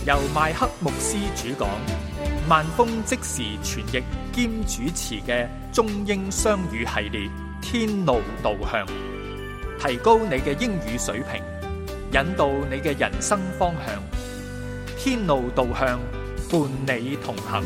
由麥克牧師主講，萬峰即時傳譯兼主持嘅中英雙語系列《天路導向》，提高你嘅英語水平，引導你嘅人生方向。天路導向，伴你同行。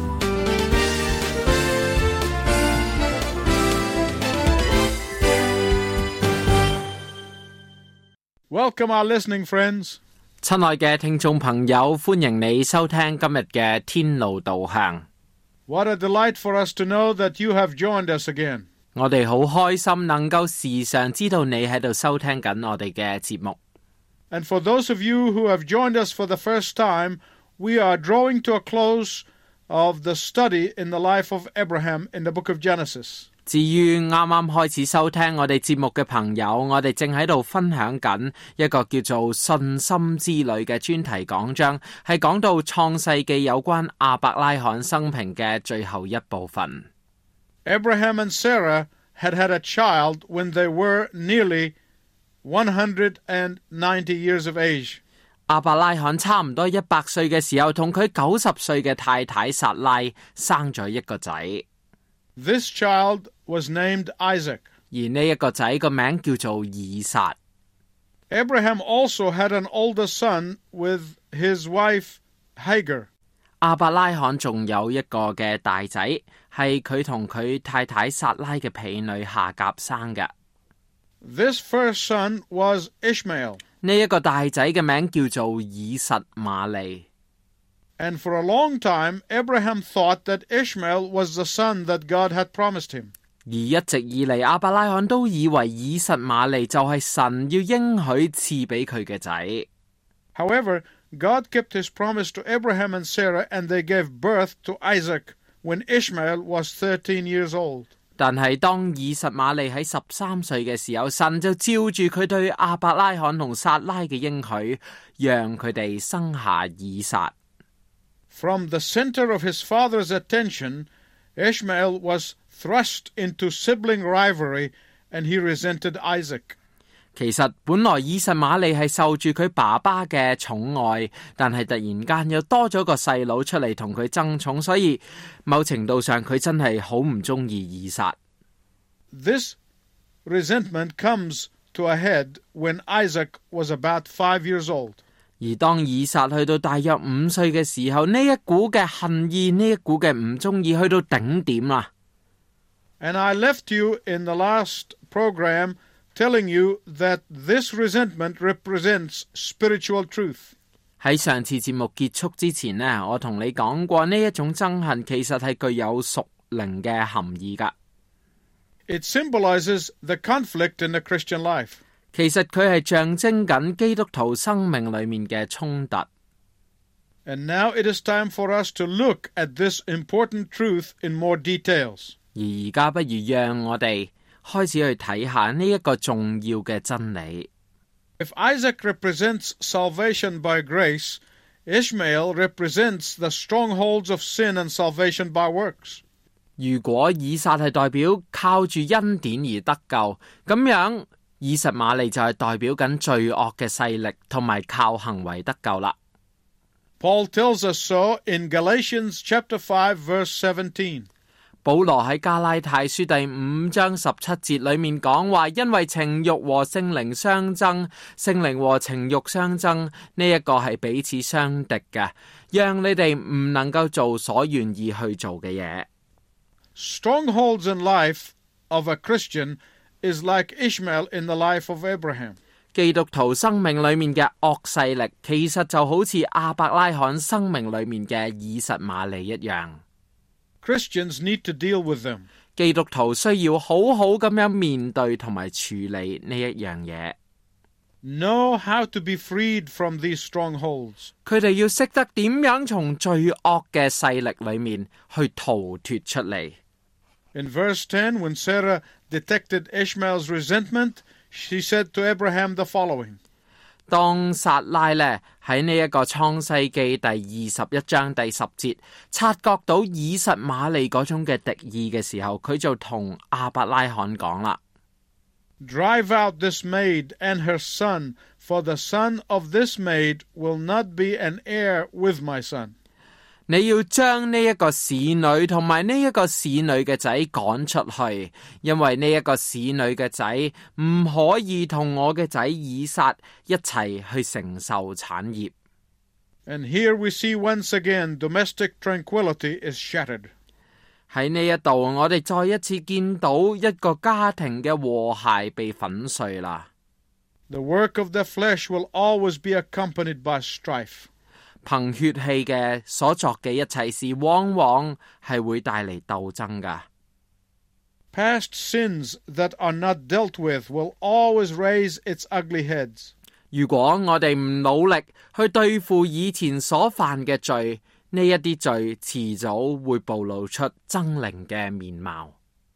Welcome our listening friends. 親愛嘅聽眾朋友，歡迎你收聽今日嘅天路導向。 What a delight for us to know that you have joined us again. 我哋好開心能夠時常知道你喺度收聽緊我哋嘅節目。 And for those of you who have joined us for the first time, we are drawing to a close of the study in the life of Abraham in the book of Genesis. 至於啱啱開始收聽我哋節目嘅朋友，我哋正喺度分享緊一個叫做信心之旅嘅專題講章，係講到創世記有關亞伯拉罕生平嘅最後一部分。 Abraham and Sarah had a child when they were nearly 190 years of age. 亞伯拉罕差唔多100歲嘅時候，同佢90歲嘅太太撒拉生咗一個仔。 This child was named Isaac. 而呢一個仔個名叫做以撒。 Abraham also had an older son with his wife Hagar. 亞伯拉罕仲有一個嘅大仔，係佢同佢太太撒拉嘅婢女夏甲生嘅。 This first son was Ishmael. 呢一個大仔嘅名叫做以實瑪利。 And for a long time, Abraham thought that Ishmael was the son that God had promised him. 而一直以嚟，亞伯拉罕都以為以實瑪利就係神要應許賜俾佢嘅仔。 However, God kept his promise to Abraham and Sarah, and they gave birth to Isaac when Ishmael was 13 years old. 但係當以實瑪利喺13歲嘅時候，神就照住佢對亞伯拉罕同撒拉嘅應許，讓佢哋生下以撒。 From the center of his father's attention, Ishmael was thrust into sibling rivalry, and he resented Isaac. 其實本來以實瑪利係受住佢爸爸嘅寵愛，但係突然間又多咗個細佬出嚟同佢爭寵，所以某程度上佢真係好唔中意以撒。 This resentment comes to a head when Isaac was about 5 years old. 而當以撒去到大約5歲嘅時候，呢一股嘅恨意，呢一股嘅唔中意去到頂點啦。 And I left you in the last program telling you that this resentment represents spiritual truth. 喺上次節目結束之前呢，我同你講過呢一種憎恨其實係具有屬靈嘅含義㗎。 It symbolizes the conflict in the Christian life. 其實佢係象徵緊基督徒生命裏面嘅衝突。 And now it is time for us to look at this important truth in more details. 而家不如讓我哋開始去睇下呢一個重要嘅真理。 If Isaac represents salvation by grace, Ishmael represents the strongholds of sin and salvation by works. 如果以撒係代表靠住恩典而得救，咁樣以實瑪利就係代表緊罪惡嘅勢力同埋靠行為得救啦。 Paul tells us so in Galatians chapter 5 verse 17. 保羅喺加拉太書第5章17節裏面講話，因為情欲和聖靈相爭，聖靈和情欲相爭，呢一個係彼此相敵嘅，讓你哋唔能夠做所願意去做嘅嘢。 Strongholds in life of a Christian is like Ishmael in the life of Abraham. 基督徒生命裏面嘅惡勢力，其實就好似亞伯拉罕生命裏面嘅以實瑪利一樣。 Christians need to deal with them. 基督徒需要好好咁樣面對同埋處理呢一樣嘢。 Know how to be freed from these strongholds. 佢哋要識得點樣從罪惡嘅勢力裏面去逃脫出嚟。 In verse 10, when Sarah detected Ishmael's resentment, she said to Abraham the following. 當撒拉呢喺呢一個創世記第21章第10節察覺到以實瑪利嗰種嘅敵意嘅時候，佢就同亞伯拉罕講啦。 Drive out this maid and her son, for the son of this maid will not be an heir with my son. 你要將呢一個使女同埋呢一個使女嘅仔趕出去，因為呢一個使女嘅仔唔可以同我嘅仔以撒一齊去承受產業。 And here we see once again domestic tranquility is shattered. 喺呢一度，我哋再一次見到一個家庭嘅和諧被粉碎啦。 The work of the flesh will always be accompanied by strife. 憑血氣嘅所作嘅一切事，往往係會帶嚟鬥爭噶。 Past sins that are not dealt with will always raise its ugly heads. 如果我哋唔努力去對付以前所犯嘅罪，呢一啲罪遲早會暴露出猙獰嘅面貌。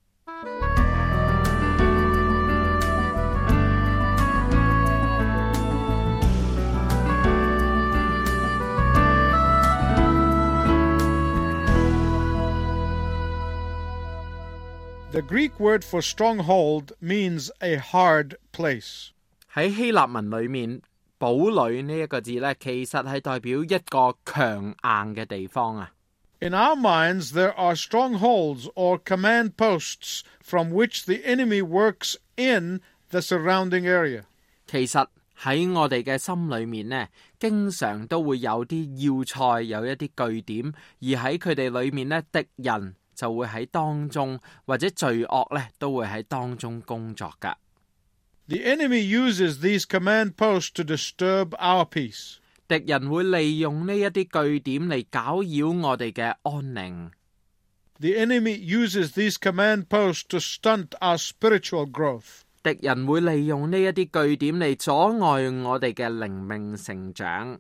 The Greek word for stronghold means a hard place. 喺希臘文裏面，堡壘呢一個字呢，其實係代表一個強硬嘅地方啊。 In our minds, there are strongholds or command posts from which the enemy works in the surrounding area. 其實喺我哋嘅心裏面呢，經常都會有啲要塞，有一啲據點，而喺佢哋裏面呢，敵人就會喺當中，或者罪惡呢都會喺當中工作噶。 The enemy uses these command posts to disturb our peace. 敵人會利用呢一啲據點嚟攪擾我哋嘅安寧。 The enemy uses these command posts to stunt our spiritual growth. 敵人會利用呢一啲據點嚟阻礙我哋嘅靈命成長。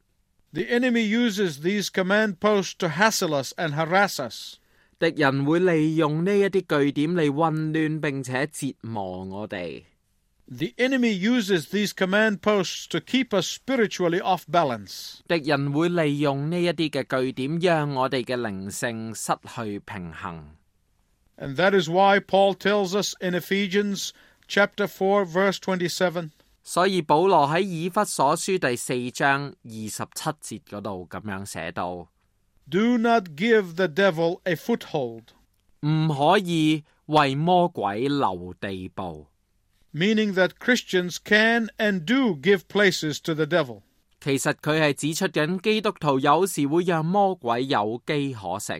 The enemy uses these command posts to hassle us and harass us. 敵人會利用呢一啲據點嚟混亂並且折磨我哋。 The enemy uses these command posts to keep us spiritually off balance. 敵人會利用呢一啲嘅據點，讓我哋嘅靈性失去平衡。 And that is why Paul tells us in Ephesians chapter 4 verse 27. 所以保羅喺以弗所書第4章27節嗰度咁樣寫到 Do not give the devil a foothold. 唔可以為魔鬼留地步。 Meaning that Christians can and do give places to the devil. 其實佢係指出緊基督徒有時會讓魔鬼有機可乘。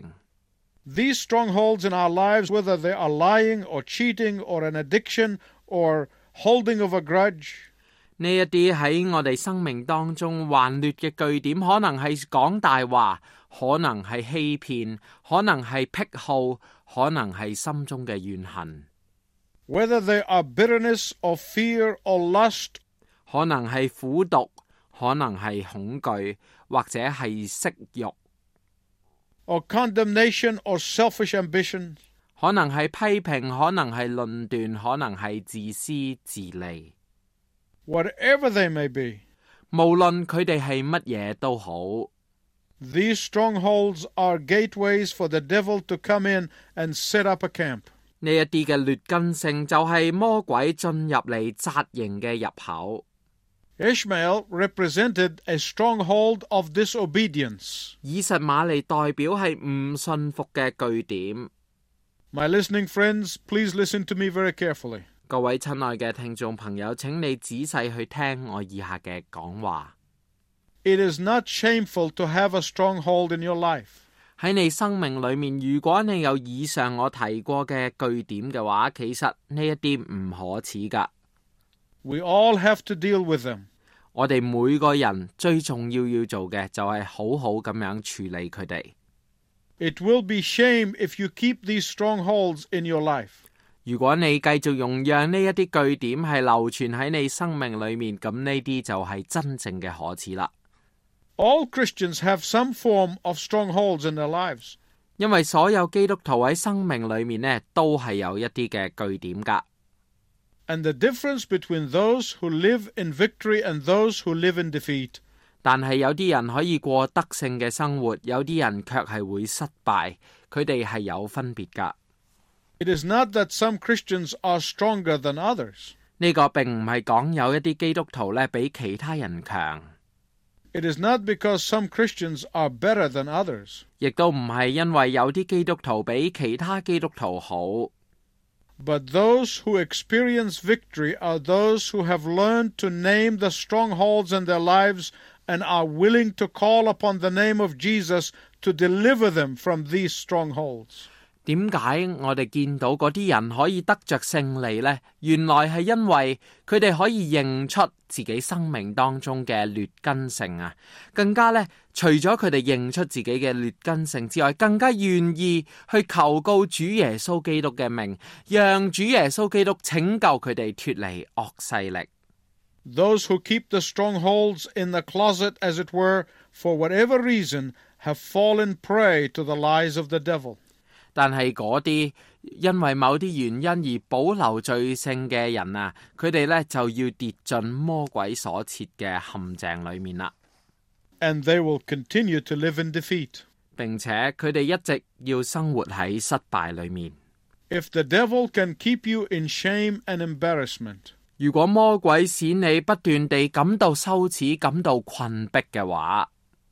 These strongholds in our lives, whether they are lying or cheating or an addiction or holding of a grudge, 呢一啲喺我哋生命當中頑劣嘅據點，可能係講大話，可能係欺騙，可能係癖好，可能係心中嘅怨恨。 Whether they are bitterness or fear or lust, 可能係苦毒，可能係恐懼，或者係色欲， or condemnation or selfish ambition, 可能係批評，可能係論斷，可能係自私自利。 whatever they may be, 無論佢哋係乜嘢都好。 these strongholds are gateways for the devil to come in and set up a camp. 呢一啲嘅劣根性就係魔鬼進入嚟紮營嘅入口。 Ishmael represented a stronghold of disobedience. 以實瑪利代表係唔信服嘅據點。 My listening friends, please listen to me very carefully. 各位親愛嘅聽眾朋友，請你仔細去聽我以下嘅講話。 It is not shameful to have a stronghold in your life. 喺你生命裏面，如果你有以上我提過嘅據點嘅話，其實呢一啲唔可恥噶。 We all have to deal with them. 我哋每個人最重要做嘅就係好好咁樣處理佢哋。 It will be shame if you keep these strongholds in your life. 如果你繼續容讓呢一啲據點係流傳喺你生命裏面，咁呢啲就係真正嘅可恥啦。 All Christians have some form of strongholds in their lives. 因為所有基督徒喺生命裏面呢，都係有一啲嘅據點噶。 And the difference between those who live in victory and those who live in defeat. 但係有啲人可以過得勝嘅生活，有啲人卻係會失敗，佢哋係有分別噶。 It is not that some Christians are stronger than others. 呢個並唔係講有一啲基督徒呢比其他人強， It is not because some Christians are better than others. 亦都唔係因為有啲基督徒比其他基督徒好。 But those who experience victory are those who have learned to name the strongholds in their lives and are willing to call upon the name of Jesus to deliver them from these strongholds. 點解我哋見到嗰啲人可以得着勝利呢？原來係因為佢哋可以認出自己生命當中嘅劣根性啊！更加呢，除咗佢哋認出自己嘅劣根性之外，更加願意去求告主耶穌基督嘅名，讓主耶穌基督拯救佢哋脫離惡勢力。 Those who keep the strongholds in the closet, as it were, for whatever reason, have fallen prey to the lies of the devil. 但係嗰啲因為某啲原因而保留罪性嘅人啊，佢哋呢就要跌進魔鬼所設嘅陷阱裏面啦。 And they will continue to live in defeat. 並且佢哋一直要生活喺失敗裏面。 If the devil can keep you in shame and embarrassment, 如果魔鬼使你不斷地感到羞恥、感到困迫嘅話，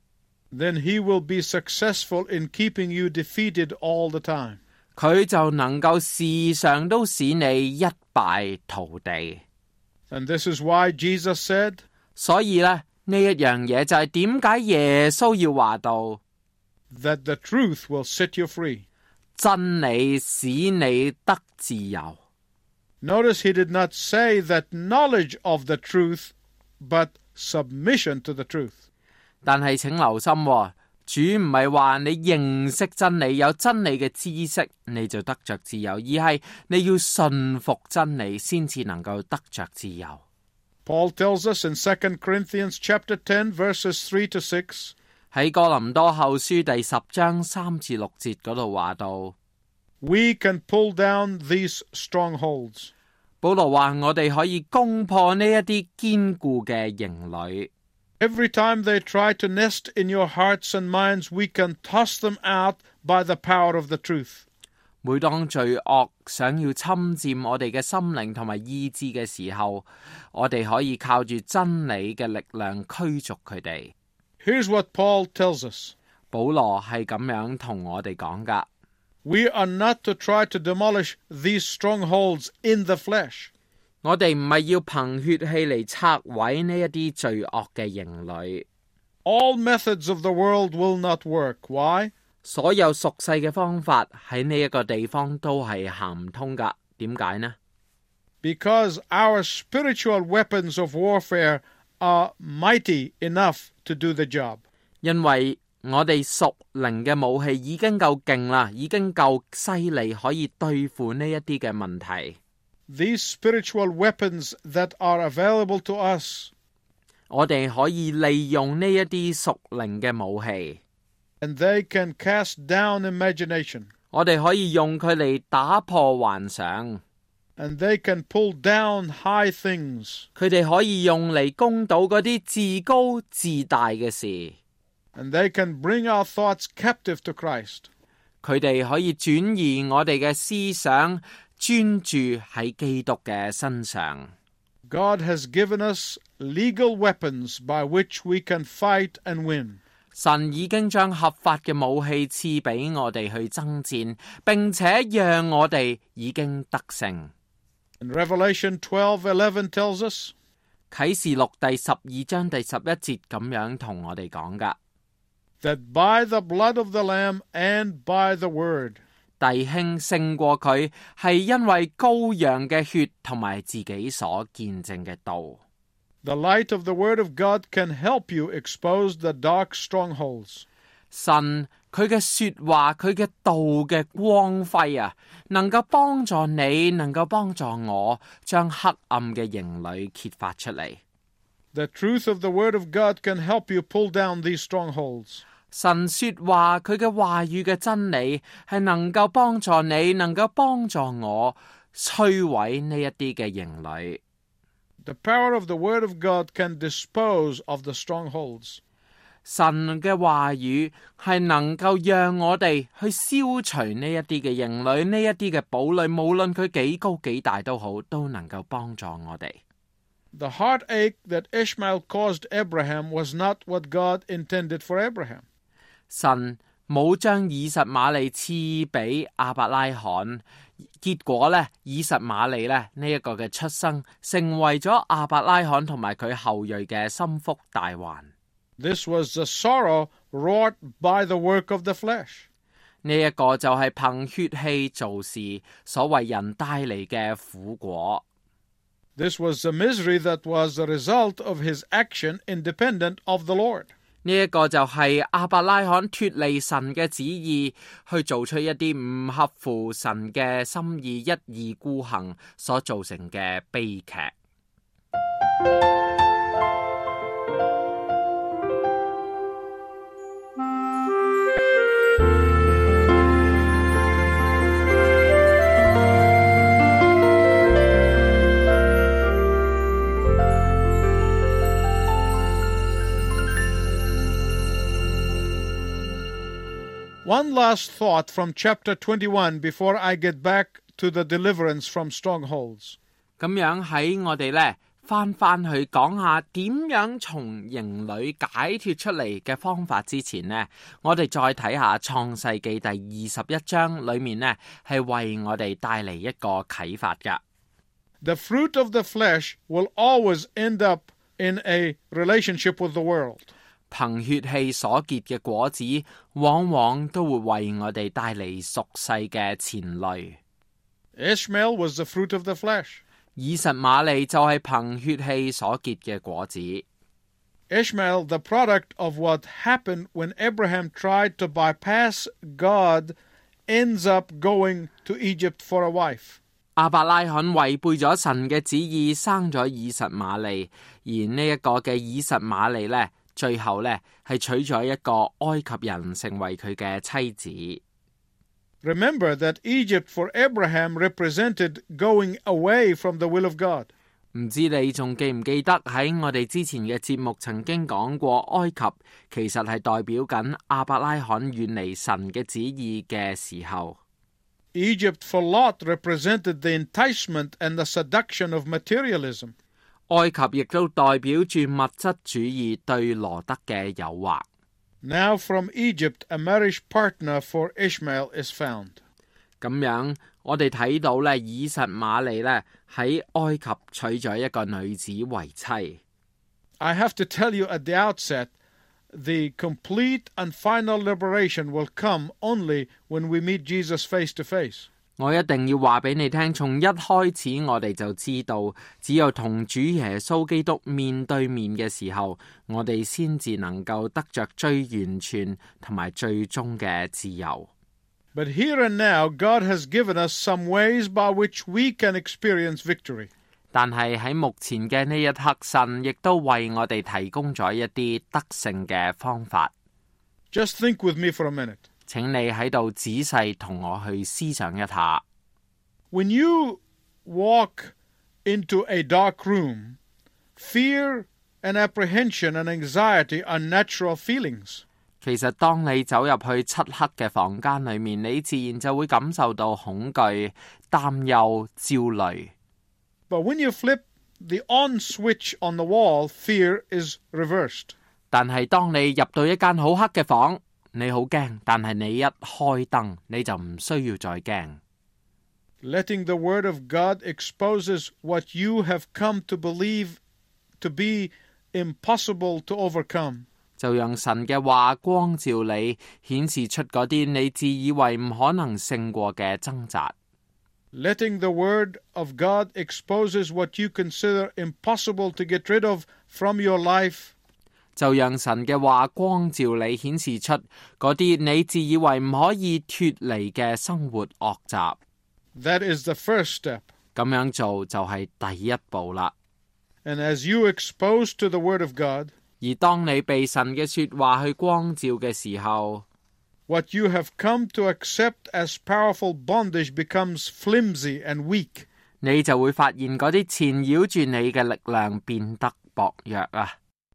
then he will be successful in keeping you defeated all the time. 佢就能夠時常都使你一敗塗地。 And this is why Jesus said, 所以呢一樣嘢就係點解耶穌要話到 that the truth will set you free. 真理使你得自由。 Notice he did not say that knowledge of the truth, but submission to the truth. 但係請留心喎，主唔係話你認識真理，有真理嘅知識你就得着自由，而係你要信服真理先至能夠得着自由。 Paul tells us in 2 Corinthians chapter 10 verses 3 to 6, 喺哥林多後書第10章3至6節嗰度話到， we can pull down these strongholds. 保羅話我哋可以攻破呢一啲堅固嘅營壘。 Every time they try to nest in your hearts and minds, we can toss them out by the power of the truth. 每當罪惡想要侵佔我哋嘅心靈同埋意志嘅時候，我哋可以靠住真理嘅力量驅逐佢哋。 Here's what Paul tells us. 保羅係咁樣同我哋講噶。 We are not to try to demolish these strongholds in the flesh. 我哋唔係要憑血氣嚟拆毀呢一啲罪惡嘅營壘。 All methods of the world will not work. Why? 所有俗世嘅方法喺呢一個地方都係行唔通噶。點解呢？ Because our spiritual weapons of warfare are mighty enough to do the job. 因為我哋屬靈嘅武器已經夠勁啦，已經夠犀利，可以對付呢一啲嘅問題。 These spiritual weapons that are available to us, 我哋可以利用呢一啲屬靈嘅武器， and they can cast down imagination, 我哋可以用佢嚟打破幻想， and they can pull down high things, 佢哋可以用嚟攻倒嗰啲自高自大嘅事， and they can bring our thoughts captive to Christ. 佢哋可以轉移我哋嘅思想，專注喺基督嘅身上。 God has given us legal weapons by which we can fight and win. 神已經將合法嘅武器賜俾我哋去爭戰，並且讓我哋已經得勝。 And Revelation 12:11 tells us, 啟示錄第12章第11節咁樣同我哋講噶， that by the blood of the Lamb and by the word, 弟兄勝過佢，係因為羔羊嘅血同埋自己所見證嘅道。 the light of the word of God can help you expose the dark strongholds. 神佢嘅說話，佢嘅道嘅光輝啊，能夠幫助你，能夠幫助我，將黑暗嘅營壘揭發出嚟。 The truth of the word of God can help you pull down these strongholds. 神說話，佢嘅話語嘅真理係能夠幫助你，能夠幫助我摧毀呢一啲嘅營壘。 The power of the word of God can dispose of the strongholds. 神嘅話語係能夠讓我哋去消除呢一啲嘅營壘，呢一啲嘅堡壘，無論佢幾高幾大都好，都能夠幫助我哋。 The heartache that Ishmael caused Abraham was not what God intended for Abraham. 神冇將以實瑪利賜俾亞伯拉罕，結果呢，以實瑪利呢一個嘅出生，成為咗亞伯拉罕同埋佢後裔嘅心腹大患。 This was the sorrow wrought by the work of the flesh. 呢一個就係憑血氣做事所為人帶嚟嘅苦果。 This was the misery that was the result of his action independent of the Lord. 呢一個就係亞伯拉罕脫離神嘅旨意，去做出一啲唔合乎神嘅心意，一意孤行所造成嘅悲劇。 One last thought from chapter 21 before I get back to the deliverance from strongholds. 咁樣喺我哋呢翻去講下點樣從營壘解脫出嚟嘅方法之前呢，我哋再睇下創世記第21章裏面呢係為我哋帶嚟一個啟發㗎。 The fruit of the flesh will always end up in a relationship with the world. 憑血氣所結嘅果子，往往都會為我哋帶嚟俗世嘅纏累。 Ishmael was the fruit of the flesh. 以實瑪利就係憑血氣所結嘅果子。 Ishmael, the product of what happened when Abraham tried to bypass God, ends up going to Egypt for a wife. 亞伯拉罕違背咗神嘅旨意，生咗以實瑪利，而呢一個嘅以實瑪利呢，最後呢係娶咗一個埃及人成為佢嘅妻子。 Remember that Egypt for Abraham represented going away from the will of God. 唔知你仲記唔記得喺我哋之前嘅節目曾經講過，埃及其實係代表緊亞伯拉罕遠離神嘅旨意嘅時候。 Egypt for Lot represented the enticement and the seduction of materialism. 埃及亦都代表住物質主義對羅德嘅誘惑。 Now from Egypt, a marriage partner for Ishmael is found. 咁樣，我哋睇到咧，以實瑪利咧喺埃及娶咗一個女子為妻。 I have to tell you at the outset, the complete and final liberation will come only when we meet Jesus face to face. 我一定要話俾你聽，從一開始我哋就知道，只有同主耶穌基督面對面嘅時候，我哋先至能夠得着最完全同埋最終嘅自由。 But here and now, God has given us some ways by which we can experience victory. 但係喺目前嘅呢一刻，神亦都為我哋提供咗一啲得勝嘅方法。 Just think with me for a minute. 請你喺度仔細同我去思想一下。 When you walk into a dark room, fear and apprehension and anxiety are natural feelings. 其實當你走入去漆黑嘅房間裏面，你自然就會感受到恐懼、擔憂、焦慮。 But when you flip the on switch on the wall, fear is reversed. 但係當你入到一間好黑嘅房，你好驚，但係你一開燈，你就唔需要再驚。 Letting the word of God exposes what you have come to believe to be impossible to overcome. 就讓神嘅話光照你，顯示出嗰啲你自以為唔可能勝過嘅掙扎。 Letting the word of God exposes what you consider impossible to get rid of from your life. 就讓神嘅話光照你，顯示出嗰啲你自以為唔可以脫離嘅生活惡習。 That is the first step. 咁樣做就係第一步啦。 And as you expose to the word of God, 而當你被神嘅說話去光照嘅時候， what you have come to accept as powerful bondage becomes flimsy and weak. 你就會發現嗰啲纏繞住你嘅力量變得薄弱啊。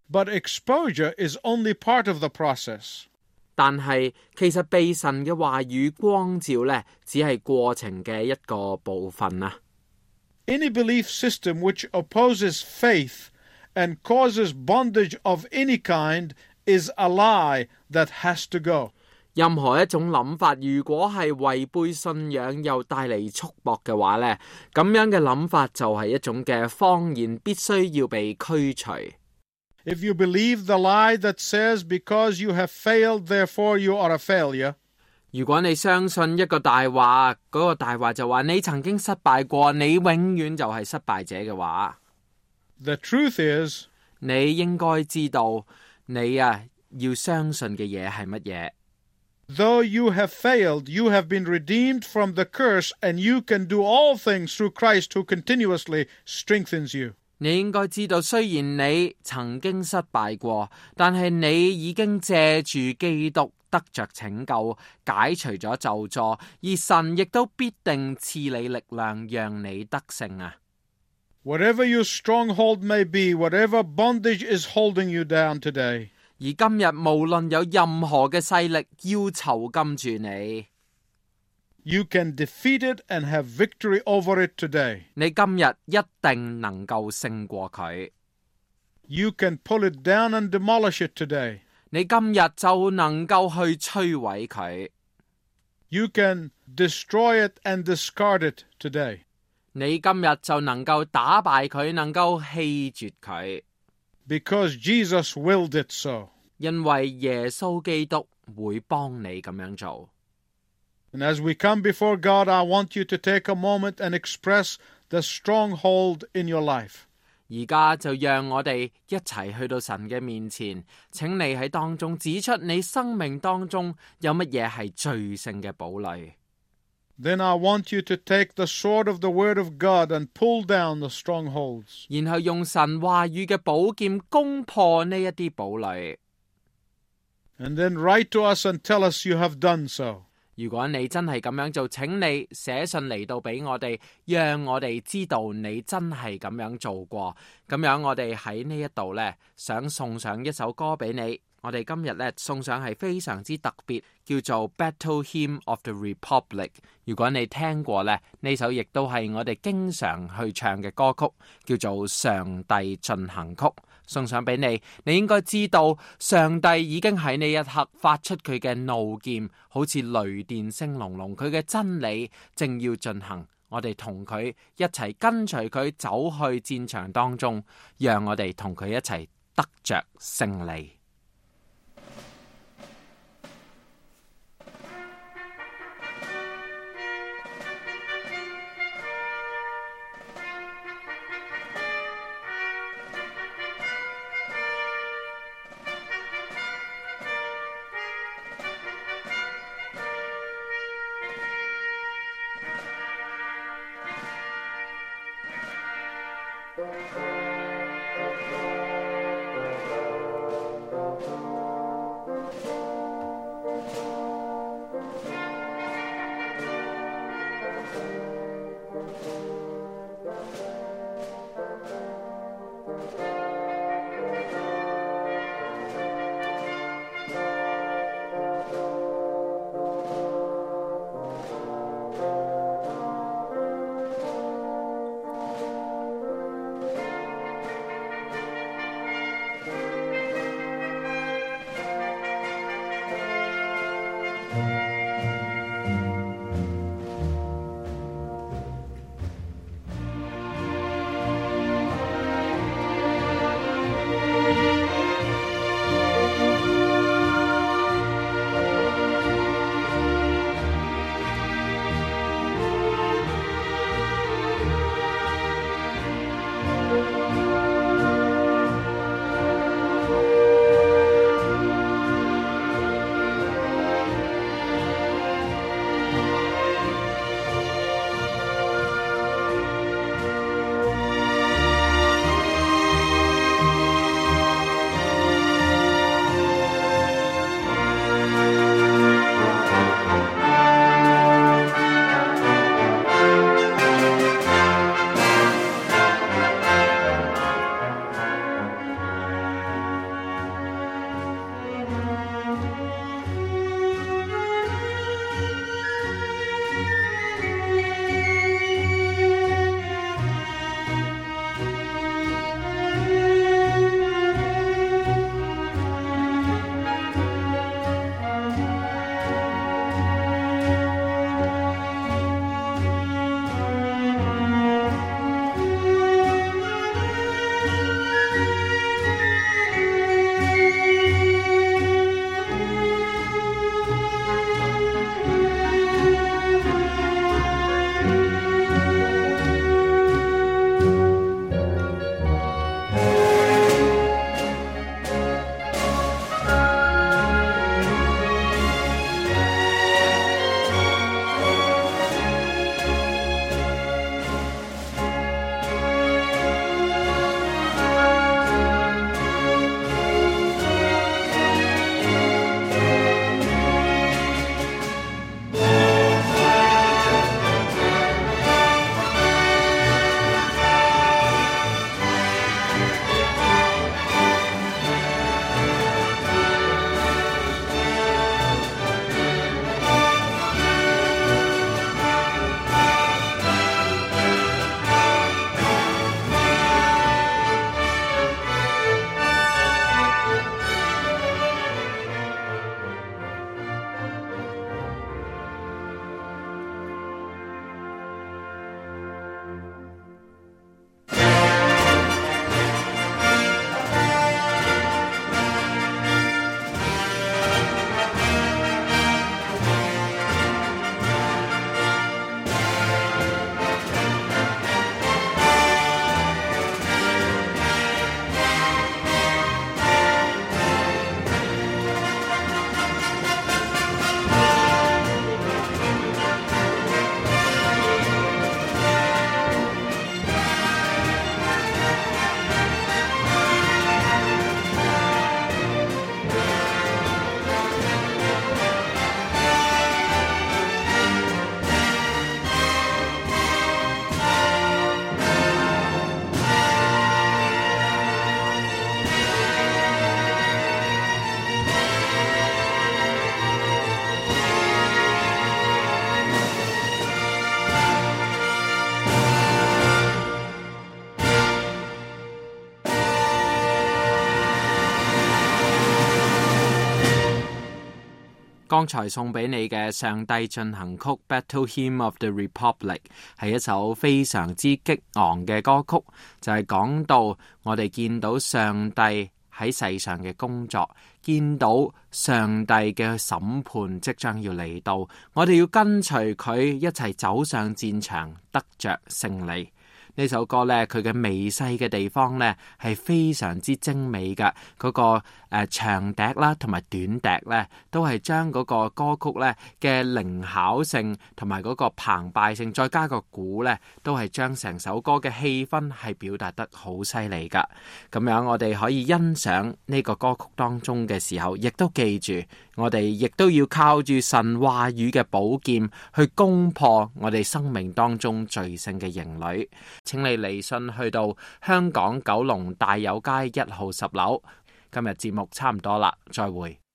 But exposure is only part of the process. 但係其實被神嘅話語光照呢，只係過程嘅一個部分啊。 Any belief system which opposes faith and causes bondage of any kind is a lie that has to go. 任何一種諗法，如果係違背信仰又帶嚟束縛嘅話呢，咁樣嘅諗法就係一種嘅謊言，必須要被驅除。 If you believe the lie that says because you have failed, therefore you are a failure, 如果你相信一個大話，嗰個大話就話你曾經失敗過，你永遠就係失敗者嘅話， the truth is, 你應該知道你要相信嘅嘢係乜嘢。 though you have failed, you have been redeemed from the curse, and you can do all things through Christ who continuously strengthens you. 你應該知道，雖然你曾經失敗過，但係你已經借住基督得着拯救，解除咗咒詛，而神亦都必定賜你力量，讓你得勝啊！ Whatever your stronghold may be, whatever bondage is holding you down today, 而今日無論有任何嘅勢力要囚禁住你， you can defeat it and have victory over it today. 你今日一定能夠勝過佢。 You can pull it down and demolish it today. 你今日就能夠去摧毀佢。 You can destroy it and discard it today. 你今日就能夠打敗佢，能夠棄絕佢， Because Jesus willed it so. 因為耶穌基督會幫你咁樣做。 And as we come before God, I want you to take a moment and express the stronghold in your life. 而家就讓我哋一齊去到神嘅面前，請你喺當中指出你生命當中有乜嘢係最勝嘅堡壘。 Then I want you to take the sword of the Word of God and pull down the strongholds. 然後用神話語嘅寶劍攻破呢一啲堡壘。 And then write to us and tell us you have done so. 如果你真係咁樣做，請你寫信嚟到俾我哋，讓我哋知道你真係咁樣做過。咁樣我哋喺呢一度呢，想送上一首歌俾你。我哋今日呢，送上係非常之特別，叫做 Battle Hymn of the Republic。如果你聽過呢，呢首亦都係我哋經常去唱嘅歌曲，叫做上帝進行曲。送上俾你，你應該知道上帝已經喺呢一刻發出佢嘅怒劍，好似雷電聲隆隆，佢嘅真理正要進行。我哋同佢一齊跟隨佢走去戰場當中，讓我哋同佢一齊得着勝利。 剛才送俾你嘅《上帝進行曲》Battle Hymn of the Republic 係一首非常之激昂嘅歌曲，就係講到我哋見到上帝喺世上嘅工作，見到上帝嘅審判即將要嚟到，我哋要跟隨佢一齊走上戰場，得着勝利。呢首歌呢，佢嘅微細嘅地方呢係非常之精美嘅，嗰個長笛啦同埋短笛呢，都係將嗰個歌曲呢嘅靈巧性同埋嗰個澎湃性，再加個鼓呢，都係將成首歌嘅氣氛係表達得好犀利噶。咁樣我哋可以欣賞呢個歌曲當中嘅時候，亦都記住我哋亦都要靠住神話語嘅寶劍去攻破我哋生命當中罪性嘅營壘。請你嚟信去到香港九龍大有街1號10樓。今日節目差唔多啦，再會。